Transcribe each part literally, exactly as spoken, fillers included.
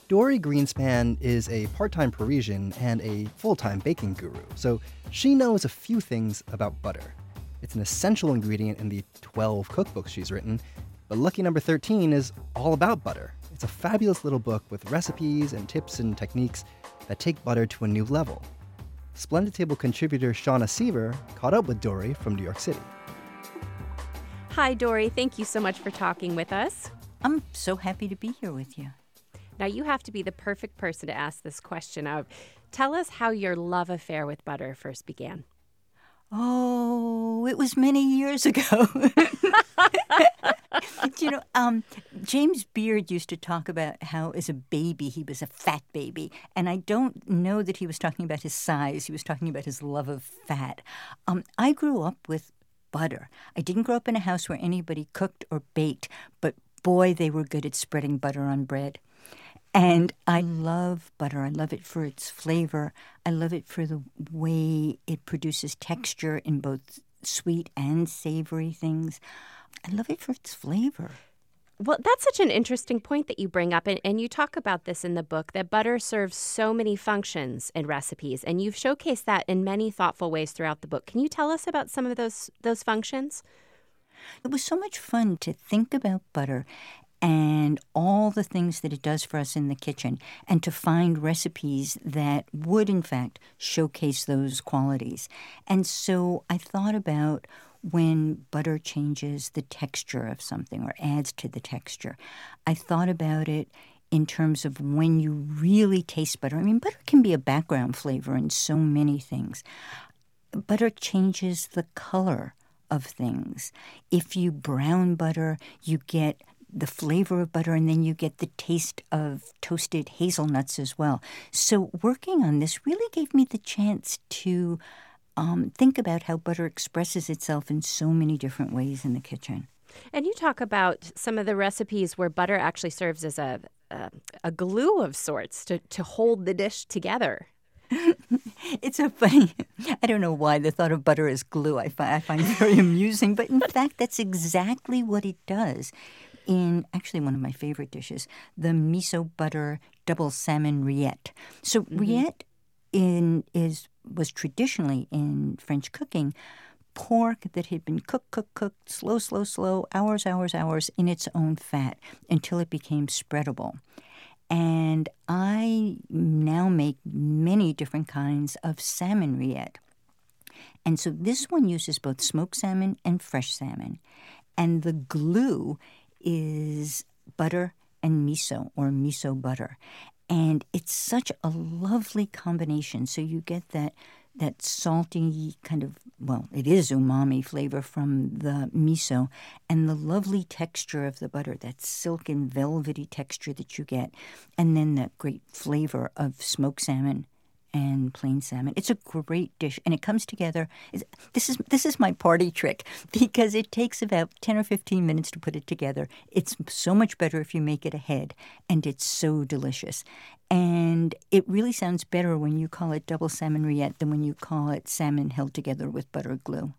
Dory Greenspan is a part-time Parisian and a full-time baking guru, so she knows a few things about butter. It's an essential ingredient in the twelve cookbooks she's written, but lucky number thirteen is all about butter. It's a fabulous little book with recipes and tips and techniques that take butter to a new level. Splendid Table contributor Shauna Seaver caught up with Dory from New York City. Hi, Dory. Thank you so much for talking with us. I'm so happy to be here with you. Now, you have to be the perfect person to ask this question of. Tell us how your love affair with butter first began. Oh, it was many years ago. you know, um, James Beard used to talk about how as a baby he was a fat baby. And I don't know that he was talking about his size. He was talking about his love of fat. Um, I grew up with butter. I didn't grow up in a house where anybody cooked or baked, but boy, they were good at spreading butter on bread. And I love butter. I love it for its flavor. I love it for the way it produces texture in both sweet and savory things. I love it for its flavor. Well, that's such an interesting point that you bring up, and, and you talk about this in the book, that butter serves so many functions in recipes, and you've showcased that in many thoughtful ways throughout the book. Can you tell us about some of those those functions? It was so much fun to think about butter and all the things that it does for us in the kitchen, and to find recipes that would, in fact, showcase those qualities. And so I thought about when butter changes the texture of something or adds to the texture. I thought about it in terms of when you really taste butter. I mean, butter can be a background flavor in so many things. Butter changes the color of things. If you brown butter, you get the flavor of butter, and then you get the taste of toasted hazelnuts as well. So working on this really gave me the chance to um, think about how butter expresses itself in so many different ways in the kitchen. And you talk about some of the recipes where butter actually serves as a a, a glue of sorts to, to hold the dish together. It's so funny. I don't know why the thought of butter as glue I find, I find very amusing, but in fact, that's exactly what it does. In actually one of my favorite dishes, the miso butter double salmon rillette. So mm-hmm. rillette in is was traditionally in French cooking pork that had been cooked, cooked, cooked, slow, slow, slow, hours, hours, hours in its own fat until it became spreadable. And I now make many different kinds of salmon rillette. And so this one uses both smoked salmon and fresh salmon. And the glue is butter and miso, or miso butter. And it's such a lovely combination. So you get that that salty kind of, well, it is umami flavor from the miso, and the lovely texture of the butter, that silken, velvety texture that you get, and then that great flavor of smoked salmon and plain salmon. It's a great dish, and it comes together. This is this is my party trick, because it takes about ten or fifteen minutes to put it together. It's so much better if you make it ahead, and it's so delicious. And it really sounds better when you call it double salmon rillette than when you call it salmon held together with butter glue.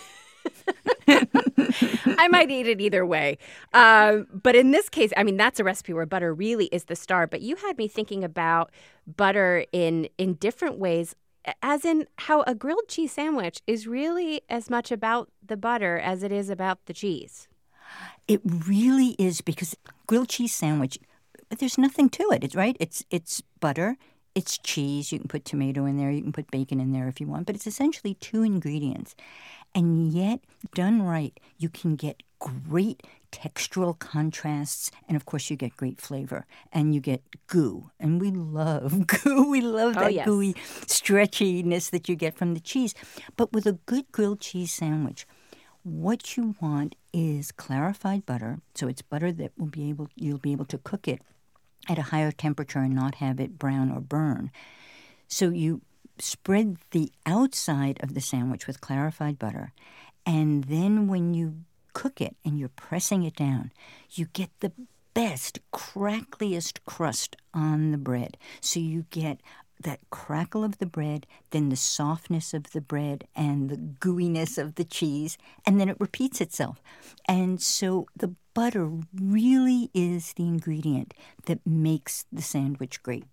I might eat it either way. Um, but in this case, I mean, that's a recipe where butter really is the star. But you had me thinking about butter in, in different ways, as in how a grilled cheese sandwich is really as much about the butter as it is about the cheese. It really is, because grilled cheese sandwich, there's nothing to it. It's right. It's it's butter. It's cheese. You can put tomato in there. You can put bacon in there if you want. But it's essentially two ingredients. And yet, done right, you can get great textural contrasts. And, of course, you get great flavor. And you get goo. And we love goo. We love that oh, yes. gooey stretchiness that you get from the cheese. But with a good grilled cheese sandwich, what you want is clarified butter. So it's butter that will be able you'll be able to cook it at a higher temperature and not have it brown or burn. So you spread the outside of the sandwich with clarified butter, and then when you cook it and you're pressing it down, you get the best, crackliest crust on the bread. So you get that crackle of the bread, then the softness of the bread and the gooiness of the cheese, and then it repeats itself. And so the butter really is the ingredient that makes the sandwich great.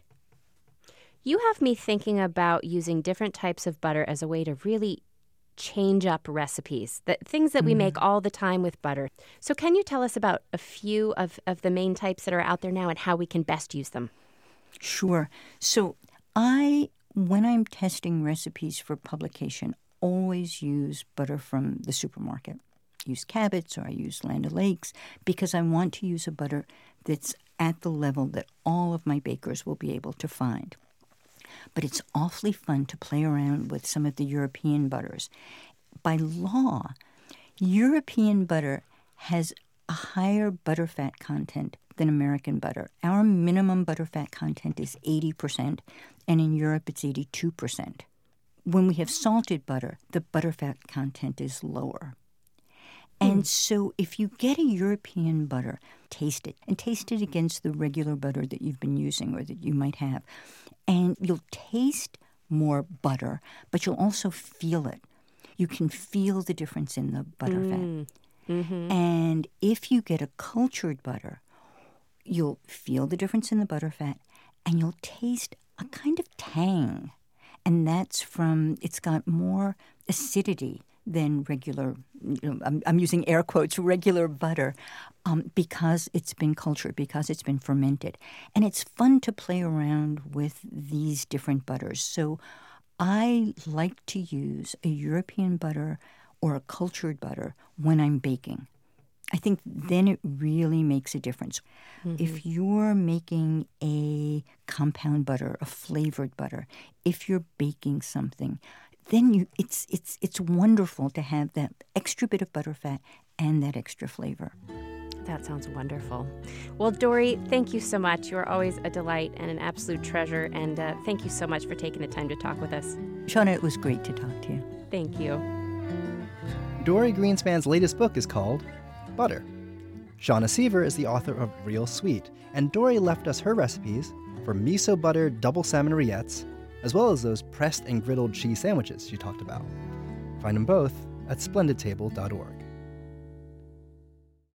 You have me thinking about using different types of butter as a way to really change up recipes, that things that we Mm. make all the time with butter. So can you tell us about a few of, of the main types that are out there now and how we can best use them? Sure. So I, when I'm testing recipes for publication, always use butter from the supermarket. I use Cabot's or I use Land O'Lakes because I want to use a butter that's at the level that all of my bakers will be able to find. But it's awfully fun to play around with some of the European butters. By law, European butter has a higher butterfat content than American butter. Our minimum butterfat content is eighty percent, and in Europe it's eighty-two percent. When we have salted butter, the butterfat content is lower. And mm. so if you get a European butter, taste it, and taste it against the regular butter that you've been using or that you might have. And you'll taste more butter, but you'll also feel it. You can feel the difference in the butterfat. Mm. Mm-hmm. And if you get a cultured butter, you'll feel the difference in the butterfat, and you'll taste a kind of tang. And that's from, it's got more acidity than regular, you know, I'm, I'm using air quotes, regular butter, um, because it's been cultured, because it's been fermented. And it's fun to play around with these different butters. So I like to use a European butter or a cultured butter when I'm baking. I think then it really makes a difference. Mm-hmm. If you're making a compound butter, a flavored butter, if you're baking something, then you it's it's it's wonderful to have that extra bit of butterfat and that extra flavor. That sounds wonderful. Well, Dorie, thank you so much. You're always a delight and an absolute treasure, and uh, thank you so much for taking the time to talk with us. Shauna, it was great to talk to you. Thank you. Dorie Greenspan's latest book is called Butter. Shauna Seaver is the author of Real Sweet, and Dorie left us her recipes for miso butter double salmon rillettes, as well as those pressed and griddled cheese sandwiches she talked about. Find them both at splendid table dot org.